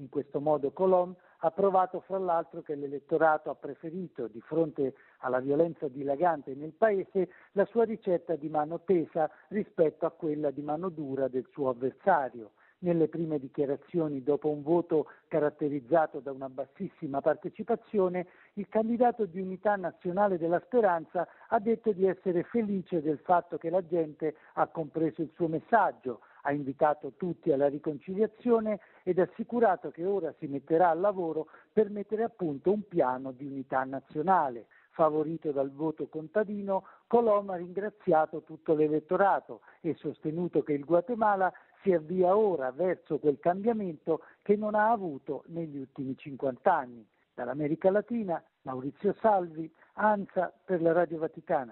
In questo modo Colom ha provato fra l'altro che l'elettorato ha preferito, di fronte alla violenza dilagante nel paese, la sua ricetta di mano tesa rispetto a quella di mano dura del suo avversario. Nelle prime dichiarazioni, dopo un voto caratterizzato da una bassissima partecipazione, il candidato di Unità Nazionale della Speranza ha detto di essere felice del fatto che la gente ha compreso il suo messaggio, ha invitato tutti alla riconciliazione ed assicurato che ora si metterà al lavoro per mettere a punto un piano di unità nazionale. Favorito dal voto contadino, Colom ha ringraziato tutto l'elettorato e sostenuto che il Guatemala si avvia ora verso quel cambiamento che non ha avuto negli ultimi 50 anni. Dall'America Latina, Maurizio Salvi, ANSA per la Radio Vaticana.